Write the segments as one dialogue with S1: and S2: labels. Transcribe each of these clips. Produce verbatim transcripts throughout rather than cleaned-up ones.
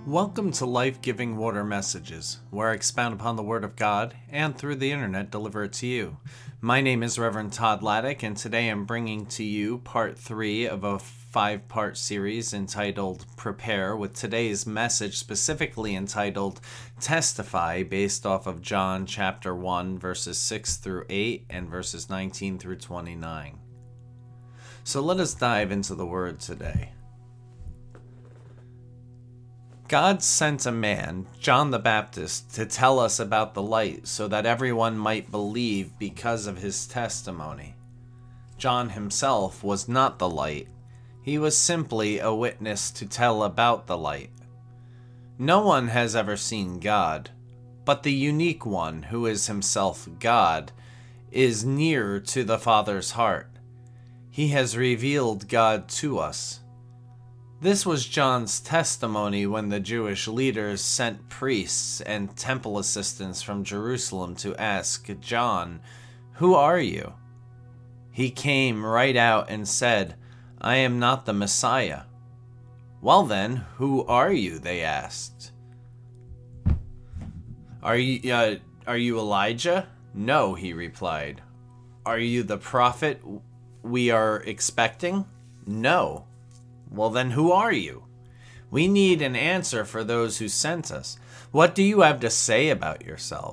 S1: Welcome to Life-Giving Water Messages, where I expound upon the Word of God and through the internet deliver it to you. My name is Reverend Todd Laddick, and today I'm bringing to you part three of a five-part series entitled Prepare, with today's message specifically entitled Testify, based off of John chapter one, verses six through eight and verses nineteen through twenty-nine. So let us dive into the Word today. God sent a man, John the Baptist, to tell us about the light so that everyone might believe because of his testimony. John himself was not the light. He was simply a witness to tell about the light. No one has ever seen God, but the unique one, who is himself God, is near to the Father's heart. He has revealed God to us. This was John's testimony when the Jewish leaders sent priests and temple assistants from Jerusalem to ask John, "Who are you?" He came right out and said, "I am not the Messiah." "Well then, who are you?" they asked. Are you, uh, are you Elijah?" "No," he replied. "Are you the prophet we are expecting?" "No." "Well then, who are you? We need an answer for those who sent us. What do you have to say about yourself?"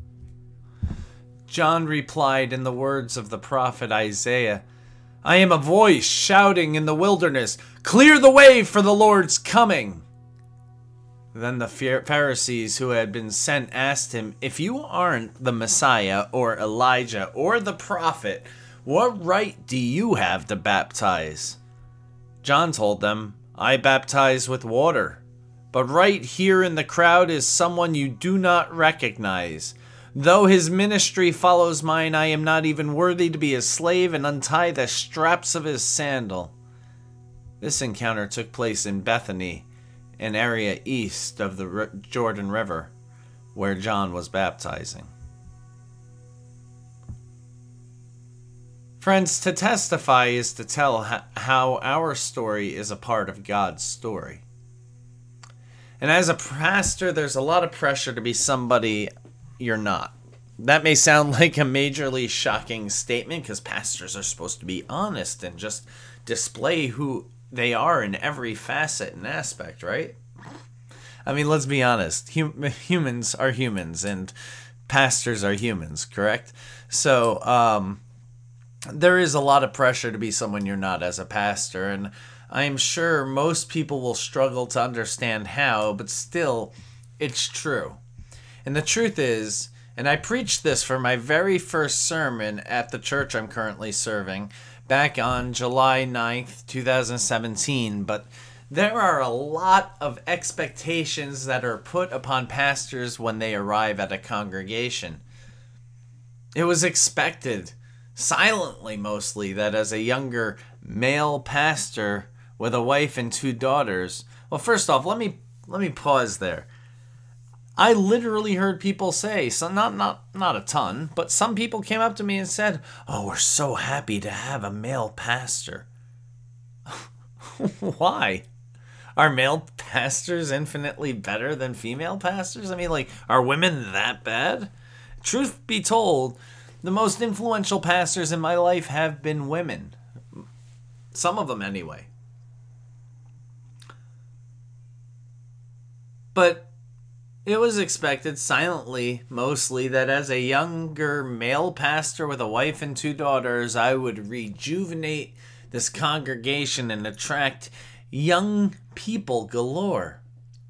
S1: John replied in the words of the prophet Isaiah, "I am a voice shouting in the wilderness, 'Clear the way for the Lord's coming.'" Then the Pharisees who had been sent asked him, "If you aren't the Messiah or Elijah or the prophet, what right do you have to baptize?" John told them, "I baptize with water, but right here in the crowd is someone you do not recognize. Though his ministry follows mine, I am not even worthy to be his slave and untie the straps of his sandal." This encounter took place in Bethany, an area east of the Jordan River, where John was baptizing. Friends, to testify is to tell how our story is a part of God's story. And as a pastor, there's a lot of pressure to be somebody you're not. That may sound like a majorly shocking statement because pastors are supposed to be honest and just display who they are in every facet and aspect, right? I mean, let's be honest. Hum- humans are humans and pastors are humans, correct? So, um... there is a lot of pressure to be someone you're not as a pastor, and I'm sure most people will struggle to understand how, but still, it's true. And the truth is, and I preached this for my very first sermon at the church I'm currently serving back on July ninth, twenty seventeen, but there are a lot of expectations that are put upon pastors when they arrive at a congregation. It was expected, silently mostly, that as a younger male pastor with a wife and two daughters, well, first off, let me let me pause there. I literally heard people say, so not not not a ton, but some people came up to me and said, "Oh, we're so happy to have a male pastor." Why? Are male pastors infinitely better than female pastors? I mean, like, are women that bad? Truth be told, the most influential pastors in my life have been women. Some of them, anyway. But it was expected, silently, mostly, that as a younger male pastor with a wife and two daughters, I would rejuvenate this congregation and attract young people galore.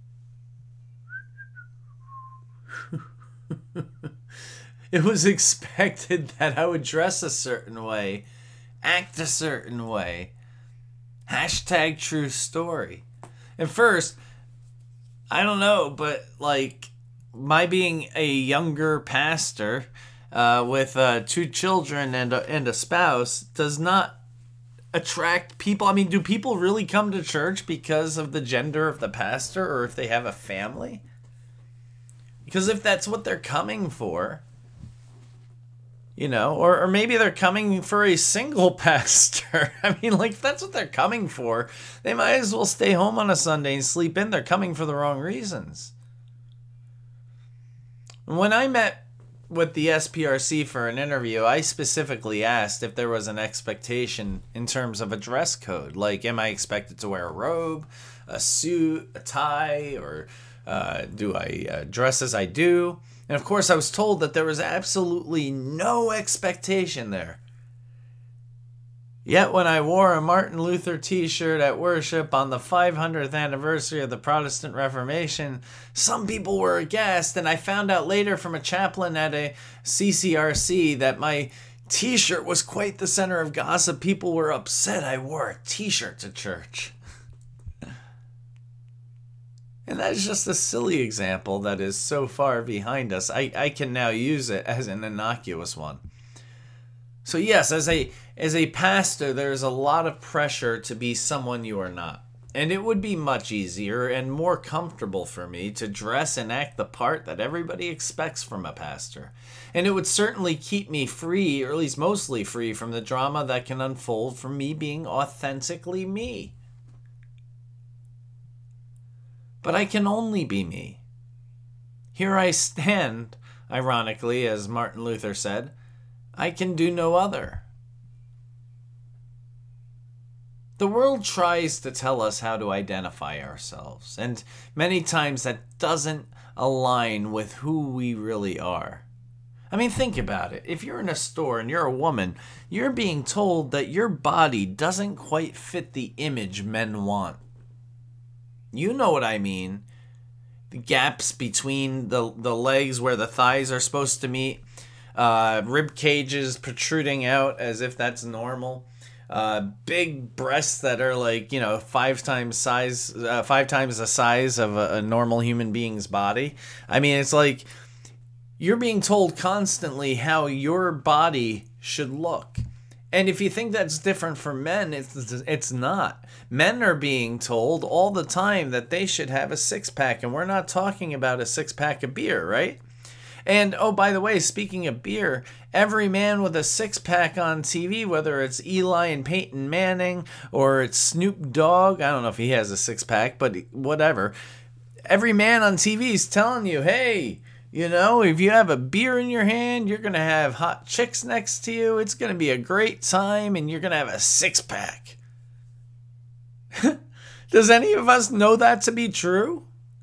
S1: It was expected that I would dress a certain way, act a certain way. Hashtag true story. And first, I don't know, but like my being a younger pastor uh, with uh, two children and a, and a spouse does not attract people. I mean, do people really come to church because of the gender of the pastor or if they have a family? Because if that's what they're coming for, You know, or, or maybe they're coming for a single pastor. I mean, like, if that's what they're coming for, they might as well stay home on a Sunday and sleep in. They're coming for the wrong reasons. When I met with the S P R C for an interview, I specifically asked if there was an expectation in terms of a dress code. Like, am I expected to wear a robe, a suit, a tie, or uh, do I uh, dress as I do? And of course, I was told that there was absolutely no expectation there. Yet when I wore a Martin Luther t-shirt at worship on the five hundredth anniversary of the Protestant Reformation, some people were aghast, and I found out later from a chaplain at a C C R C that my t-shirt was quite the center of gossip. People were upset I wore a t-shirt to church. And that is just a silly example that is so far behind us. I, I can now use it as an innocuous one. So yes, as a as a pastor, there's a lot of pressure to be someone you are not. And it would be much easier and more comfortable for me to dress and act the part that everybody expects from a pastor. And it would certainly keep me free, or at least mostly free, from the drama that can unfold from me being authentically me. But I can only be me. Here I stand, ironically, as Martin Luther said, I can do no other. The world tries to tell us how to identify ourselves, and many times that doesn't align with who we really are. I mean, think about it. If you're in a store and you're a woman, you're being told that your body doesn't quite fit the image men want. You know what I mean. The gaps between the, the legs where the thighs are supposed to meet. Uh, rib cages protruding out as if that's normal. Uh, big breasts that are like, you know, five times size, uh, five times the size of a, a normal human being's body. I mean, it's like you're being told constantly how your body should look. And if you think that's different for men, it's it's not. Men are being told all the time that they should have a six-pack, and we're not talking about a six-pack of beer, right? And, oh, by the way, speaking of beer, every man with a six-pack on T V, whether it's Eli and Peyton Manning or it's Snoop Dogg, I don't know if he has a six-pack, but whatever. Every man on T V is telling you, hey, you know, if you have a beer in your hand, you're going to have hot chicks next to you. It's going to be a great time, and you're going to have a six-pack. Does any of us know that to be true?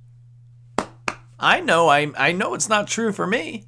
S1: I know. I I know it's not true for me.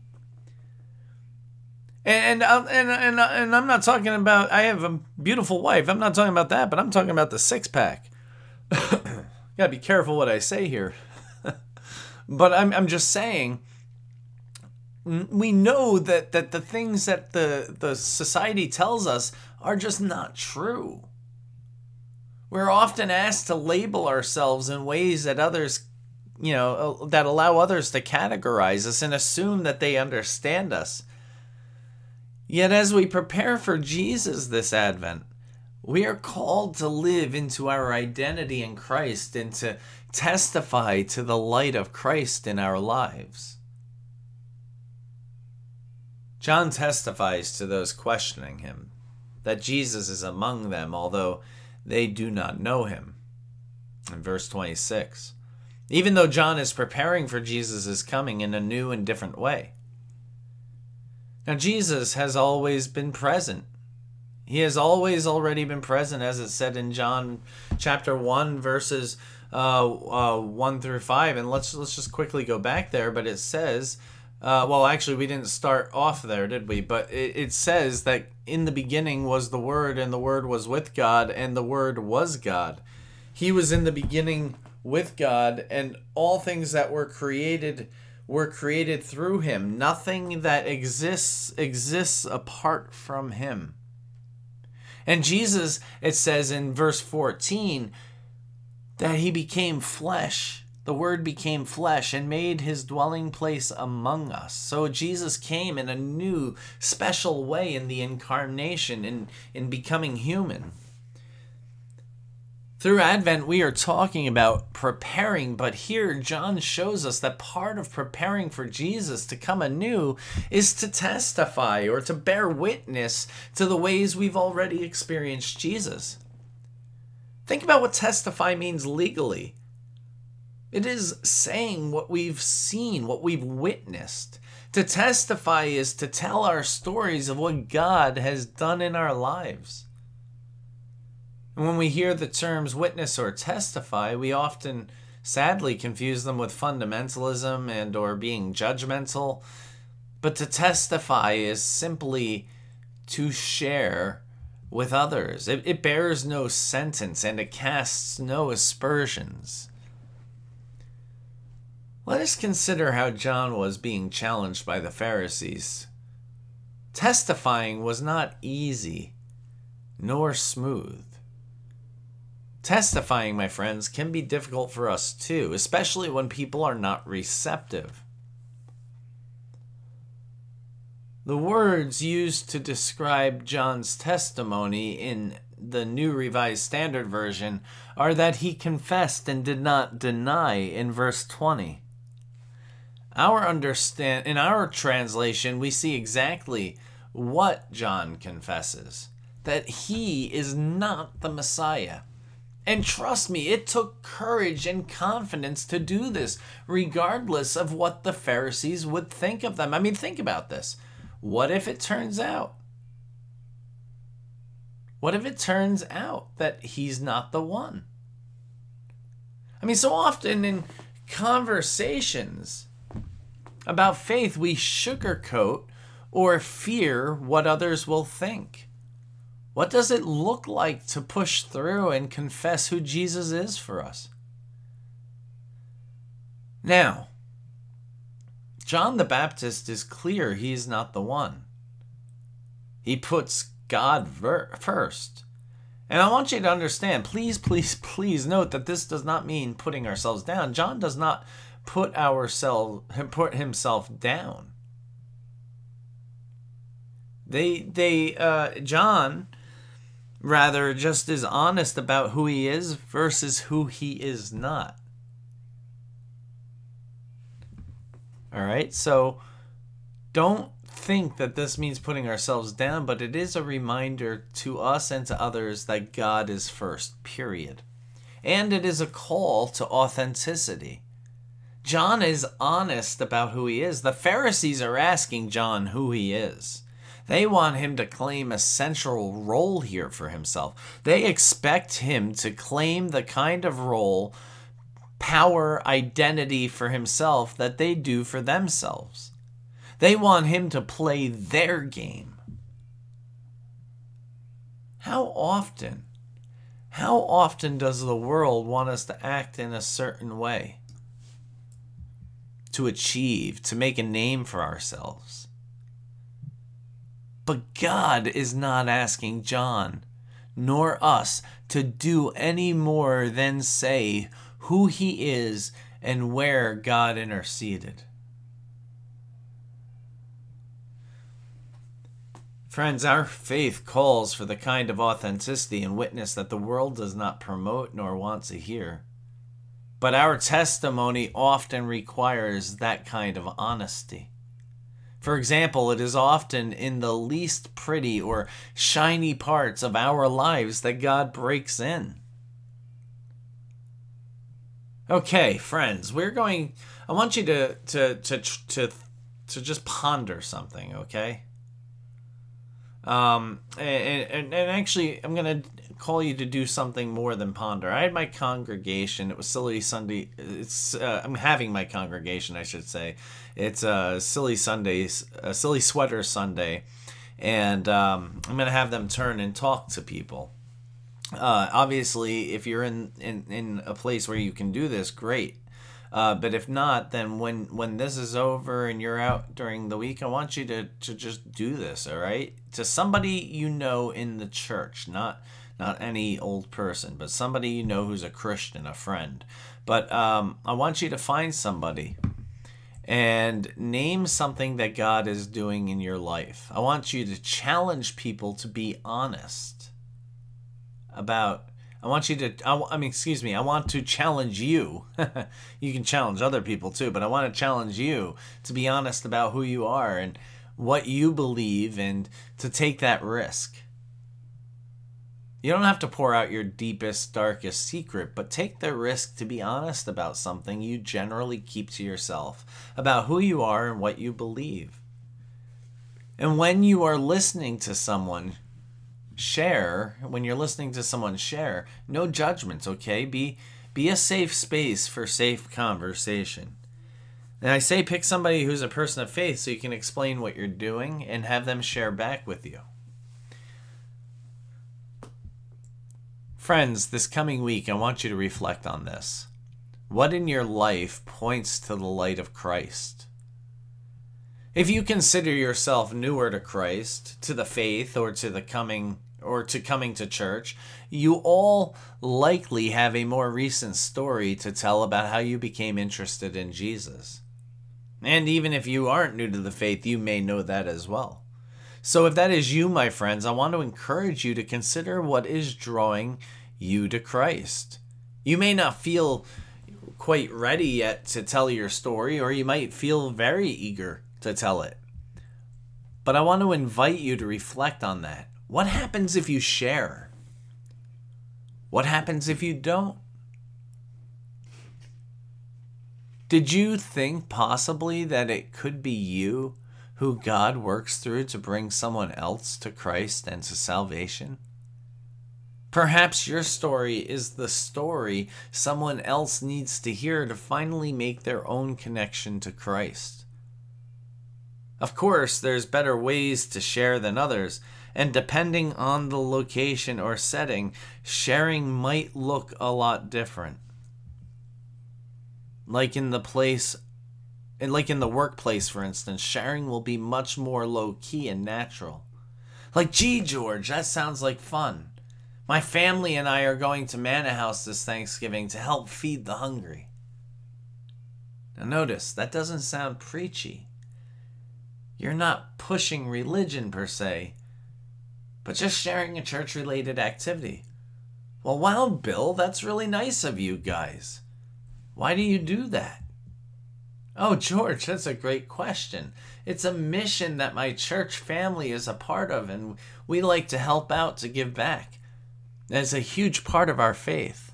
S1: And and and and, and I'm not talking about. I have a beautiful wife. I'm not talking about that, but I'm talking about the six-pack. Gotta be careful what I say here. But I'm I'm just saying. We know that, that the things that the, the society tells us are just not true. We're often asked to label ourselves in ways that others, you know, that allow others to categorize us and assume that they understand us. Yet as we prepare for Jesus this Advent, we are called to live into our identity in Christ and to testify to the light of Christ in our lives. John testifies to those questioning him that Jesus is among them, although they do not know him. In verse twenty-six, even though John is preparing for Jesus' coming in a new and different way. Now, Jesus has always been present. He has always already been present, as it said in John chapter one, verses uh, uh, one through five. And let's let's just quickly go back there. But it says, uh, well, actually, we didn't start off there, did we? But it, it says that in the beginning was the Word, and the Word was with God, and the Word was God. He was in the beginning with God, and all things that were created were created through him. Nothing that exists exists apart from him. And Jesus, it says in verse fourteen, that he became flesh. The Word became flesh and made his dwelling place among us. So Jesus came in a new, special way in the incarnation, in, in becoming human. Through Advent, we are talking about preparing, but here John shows us that part of preparing for Jesus to come anew is to testify or to bear witness to the ways we've already experienced Jesus. Think about what testify means legally. It is saying what we've seen, what we've witnessed. To testify is to tell our stories of what God has done in our lives. And when we hear the terms witness or testify, we often sadly confuse them with fundamentalism and or being judgmental. But to testify is simply to share with others. It, it bears no sentence and it casts no aspersions. Let us consider how John was being challenged by the Pharisees. Testifying was not easy nor smooth. Testifying, my friends, can be difficult for us too, especially when people are not receptive. The words used to describe John's testimony in the New Revised Standard Version are that he confessed and did not deny in verse twenty. Our understand in our translation, we see exactly what John confesses, that he is not the Messiah. And trust me, it took courage and confidence to do this, regardless of what the Pharisees would think of them. I mean, think about this. What if it turns out? What if it turns out that he's not the one? I mean, so often in conversations about faith, we sugarcoat or fear what others will think. What does it look like to push through and confess who Jesus is for us? Now, John the Baptist is clear he is not the one. He puts God ver- first. And I want you to understand, please, please, please note that this does not mean putting ourselves down. John does not put ourselves, put himself down. They, they, uh, John, rather, just is honest about who he is versus who he is not. All right, so don't think that this means putting ourselves down, but it is a reminder to us and to others that God is first, period. And it is a call to authenticity. John is honest about who he is. The Pharisees are asking John who he is. They want him to claim a central role here for himself. They expect him to claim the kind of role, power, identity for himself that they do for themselves. They want him to play their game. How often, how often does the world want us to act in a certain way? To achieve, to make a name for ourselves. But God is not asking John, nor us, to do any more than say who he is and where God interceded. Friends, our faith calls for the kind of authenticity and witness that the world does not promote nor want to hear. But our testimony often requires that kind of honesty. For example, it is often in the least pretty or shiny parts of our lives that God breaks in. Okay, friends, we're going, I want you to to to to, to just ponder something, okay? Um, and, and, and actually, I'm going to call you to do something more than ponder. I had my congregation. It was Silly Sunday. It's uh, I'm having my congregation, I should say. It's a uh, Silly Sundays, a Silly Sweater Sunday, and um, I'm going to have them turn and talk to people. Uh, obviously, if you're in, in, in a place where you can do this, great. Uh, but if not, then when, when this is over and you're out during the week, I want you to, to just do this, all right? To somebody you know in the church, not not any old person, but somebody you know who's a Christian, a friend. But um, I want you to find somebody and name something that God is doing in your life. I want you to challenge people to be honest about, I I want you to, I, I mean, excuse me, I want to challenge you. You can challenge other people too, but I want to challenge you to be honest about who you are and what you believe and to take that risk. You don't have to pour out your deepest, darkest secret, but take the risk to be honest about something you generally keep to yourself, about who you are and what you believe. And when you are listening to someone share, when you're listening to someone share, no judgments, okay? Be be a safe space for safe conversation. And I say pick somebody who's a person of faith so you can explain what you're doing and have them share back with you. Friends, this coming week, I want you to reflect on this. What in your life points to the light of Christ? If you consider yourself newer to Christ, to the faith, or to the coming, or to coming to church, you all likely have a more recent story to tell about how you became interested in Jesus. And even if you aren't new to the faith, you may know that as well. So if that is you, my friends, I want to encourage you to consider what is drawing you to Christ. You may not feel quite ready yet to tell your story, or you might feel very eager to tell it. But I want to invite you to reflect on that. What happens if you share? What happens if you don't? Did you think possibly that it could be you who God works through to bring someone else to Christ and to salvation? Perhaps your story is the story someone else needs to hear to finally make their own connection to Christ. Of course, there's better ways to share than others, and depending on the location or setting, sharing might look a lot different. Like in the place, and like in the workplace, for instance, sharing will be much more low-key and natural. Like, gee, George, that sounds like fun. My family and I are going to Manna House this Thanksgiving to help feed the hungry. Now notice, that doesn't sound preachy. You're not pushing religion per se, but just sharing a church-related activity. Well, wow, Bill, that's really nice of you guys. Why do you do that? Oh, George, that's a great question. It's a mission that my church family is a part of, and we like to help out to give back. It's a huge part of our faith.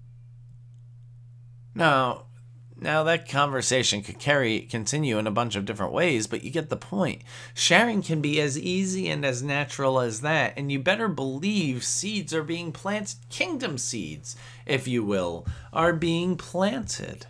S1: Now, now that conversation could carry continue in a bunch of different ways, but you get the point. Sharing can be as easy and as natural as that, and you better believe seeds are being planted. Kingdom seeds, if you will, are being planted.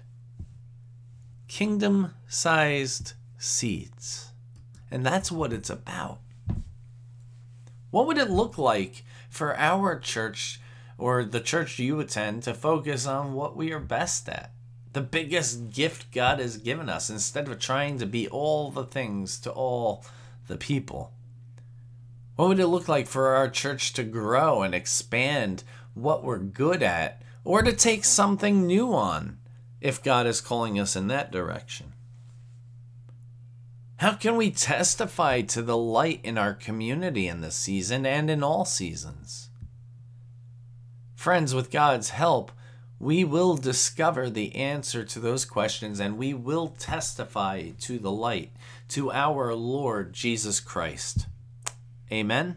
S1: Kingdom-sized seeds. And that's what it's about. What would it look like for our church or the church you attend to focus on what we are best at? The biggest gift God has given us, instead of trying to be all the things to all the people. What would it look like for our church to grow and expand what we're good at, or to take something new on if God is calling us in that direction? How can we testify to the light in our community in this season and in all seasons? Friends, with God's help, we will discover the answer to those questions, and we will testify to the light, to our Lord Jesus Christ. Amen?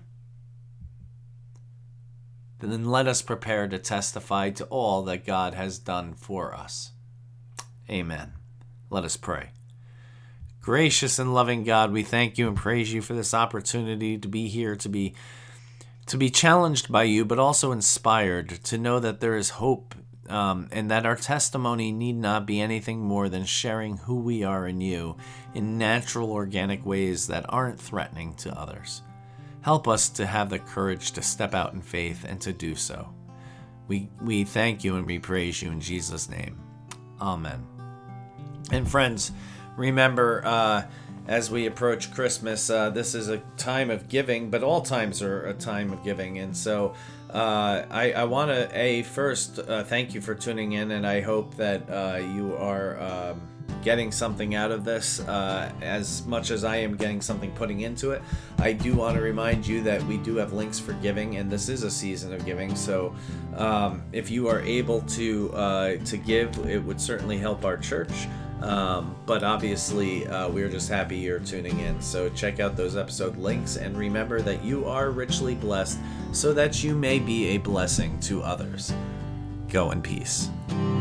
S1: Then let us prepare to testify to all that God has done for us. Amen. Let us pray. Gracious and loving God, we thank you and praise you for this opportunity to be here, to be to be challenged by you, but also inspired to know that there is hope, um, and that our testimony need not be anything more than sharing who we are in you in natural, organic ways that aren't threatening to others. Help us to have the courage to step out in faith and to do so. We we thank you and we praise you in Jesus' name. Amen. And friends, remember, uh, as we approach Christmas, uh, this is a time of giving, but all times are a time of giving. And so uh, I, I want to, A, first, uh, thank you for tuning in, and I hope that uh, you are um, getting something out of this uh, as much as I am getting something putting into it. I do want to remind you that we do have links for giving, and this is a season of giving. So um, if you are able to uh, to give, it would certainly help our church. Um, but obviously, uh, we're just happy you're tuning in. So check out those episode links, and remember that you are richly blessed so that you may be a blessing to others. Go in peace.